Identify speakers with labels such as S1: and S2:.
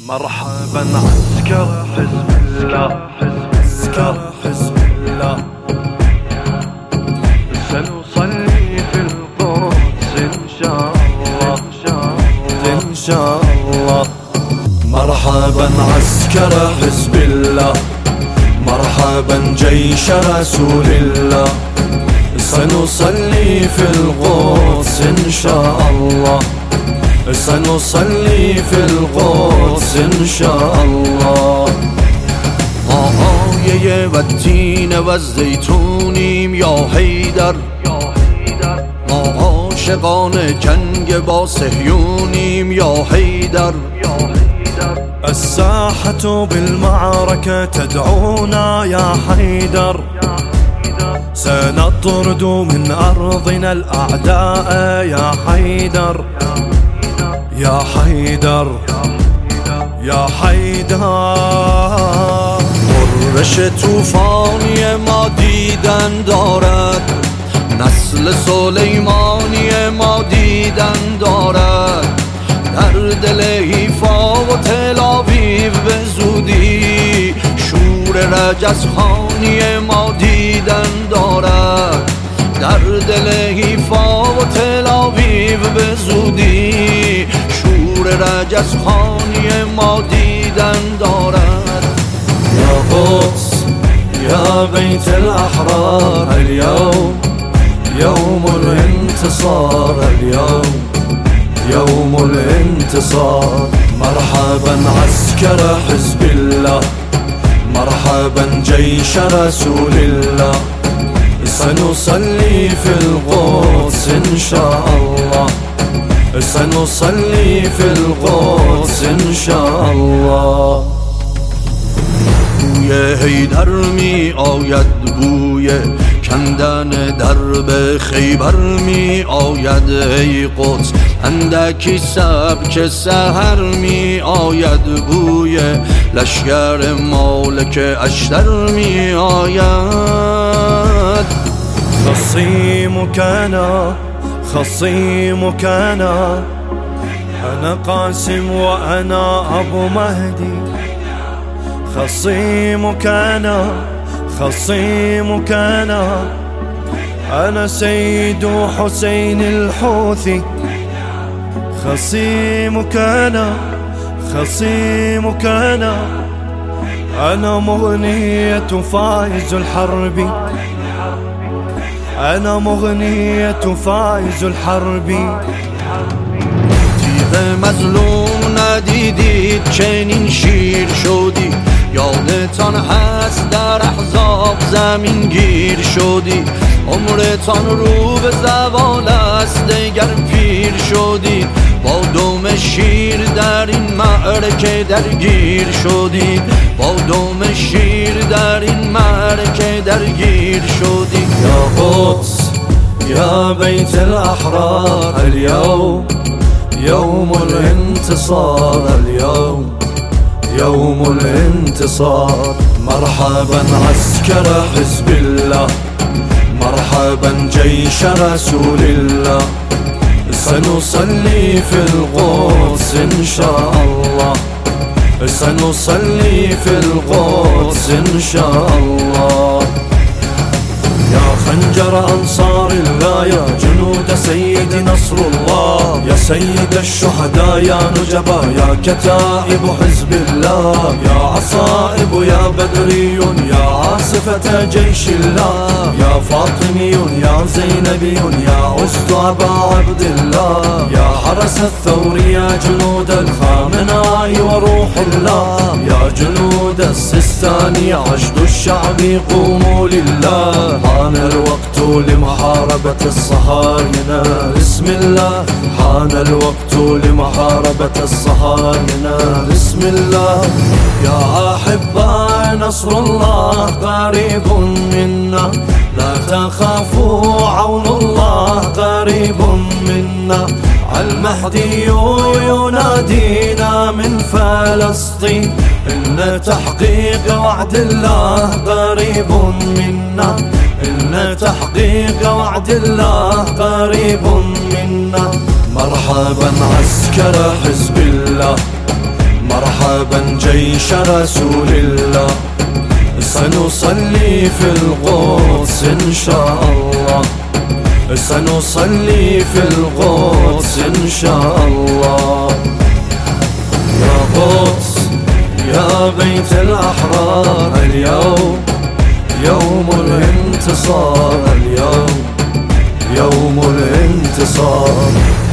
S1: مرحبا عسكر حزب الله، عسكر حزب الله. سنصلي في القدس إن شاء الله، إن شاء الله. مرحبا عسكر حزب الله، مرحبا جيش رسول الله. سنصلي في القدس إن شاء الله، سنصلي في القدس إن شاء الله. آیه و تین و زیتونیم یا حیدر، ما عاشقان جنگ با صهیونیم یا حیدر. الساحة بالمعركة تدعونا يا حيدر، سنطرد من أرضنا الأعداء يا حيدر، يا حيدر، يا حيدر. غرش طوفانی ما دیدن دارد، نسل سلیمانی ما دیدن دارد. در دل حیفا و تل آویو به زودی شور رجزخانی ما دیدن دارد. در دل حیفا و تل آویو به زودی شور رجزخانی ما دیدن دارد. یا قدس یا بیت الاحرار، اليوم يوم الانتصار، اليوم يوم الانتصار. مرحبا عسكر حزب الله، مرحبا جيش رسول الله. سنصلي في القدس إن شاء الله، سنصلي في القدس إن شاء الله. بوی حیدر می آید، بوی کندن درب خیبر می آید. ای قدس اندکی سبک سحر می آید، بوی لشگر مالک اشتر می آید. خصیمک انا، خصیمک انا، انا قاسم و انا ابو مهدی. خصيمك أنا، خصيمك أنا سيد حسين الحوثي. خصيمك أنا، خصيمك أنا مغنية فائز الحرب، أنا مغنية فائز الحرب. تیغ مظلوم ندیدید چنین شیر شدی، یادتان هست در احزاب زمین گیر شدی. عمرتان رو به زوال است دگر پیر شدید، با دم شیر در این معرکه درگیر شدید، با دم شیر در این معرکه درگیر شدید. یا قدس یا بیت الاحرار، اليوم يوم الانتصار، اليوم يوم الانتصار. مرحبا عسكر حزب الله، مرحبا جيش رسول الله. سنصلي في القدس إن شاء الله، سنصلي في القدس إن شاء الله. يا خنجر أنصار الله، يا جنود سيد نصر الله، يا سيد الشهداء يا نجبا، يا كتائب حزب الله، يا عصائب يا بدري، يا عاصفة جيش الله، يا فاطمي يا زينبي، يا عزت أبا عبد الله، يا حرس الثور، يا جنود الخامناء وروح الله، يا جنود السيستاني عشد الشعب قوموا لله. حان الوقت لمحاربة الصهاينة، بسم الله. حان الوقت لمحاربة الصهاينة، بسم الله. يا أحباء نصر الله قريب منا، لا تخافوا عون الله قريب منا. المهدي ينادينا من فلسطين، إن تحقيق وعد الله قريب منا، إن تحقيق وعد الله قريب منا. مرحبا عسكر حزب الله، مرحبا جيش رسول الله، سنصلي في القدس إن شاء الله، سنصلي في القدس إن شاء الله. يا قدس يا بيت الأحرار، اليوم يوم الانتصار، اليوم يوم الانتصار.